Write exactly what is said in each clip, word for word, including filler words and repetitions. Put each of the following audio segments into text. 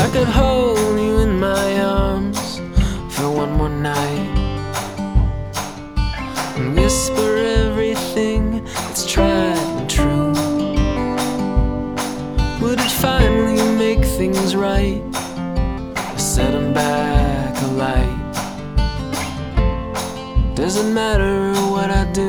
I could hold you in my arms for one more night and whisper everything that's tried and true. Would it finally make things right or set them back a light? Doesn't matter what I do.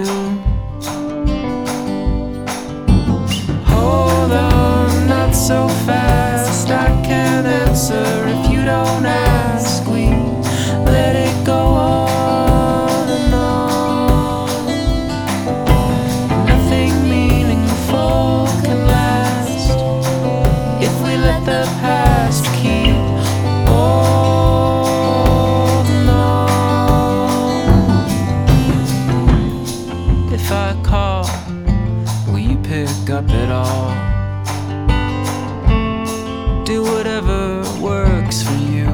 Hold on, not so fast. I can't answer if you don't ask. We let it go on and on. Nothing meaningful can last if we let the past keep holding on. If I call, will you pick up at all? Do whatever works for you.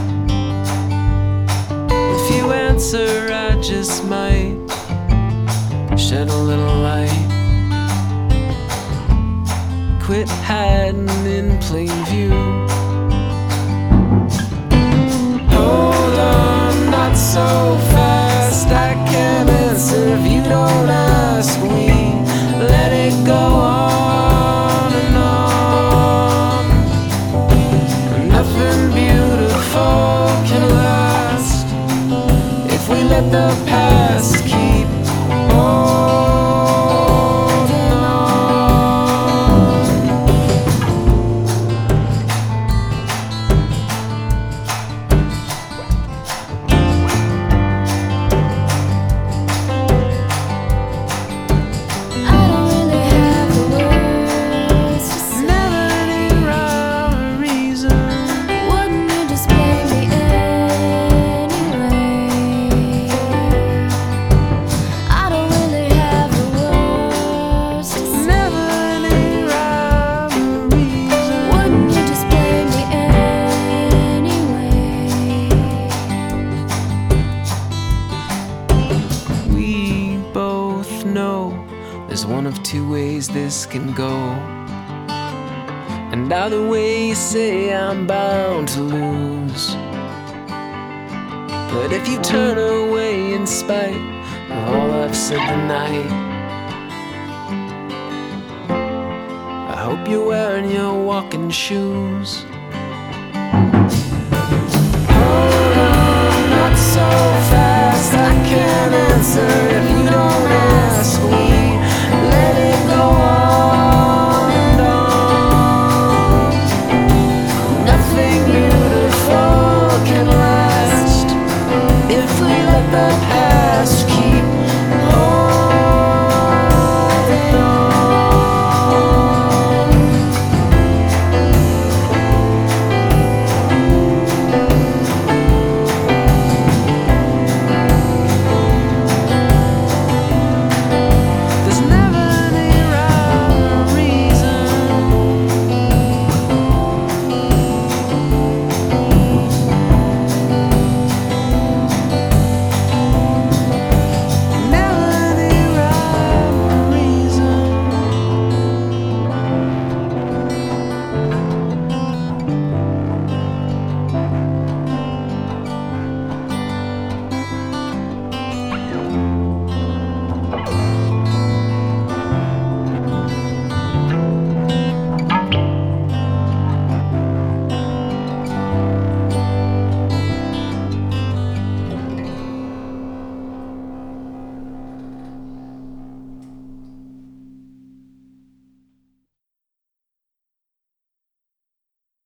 If you answer, I just might shed a little light. Quit hiding in plain view. Hold on, not so fast. I can't answer if you don't ask. We let it go on and on. Nothing beautiful can last if we let the past keep holding on. I don't really have the words to say. Never any rhyme or reason. Wouldn't you just play me anyway? I don't really have the words to say. Never any rhyme or reason. Wouldn't you just play me anyway? We both know there's one of two ways this can go. And either way you say I'm bound to lose. But if you turn away in spite of all I've said tonight, I hope you're wearing your walking shoes. Hold on, not so fast. I can't answer if you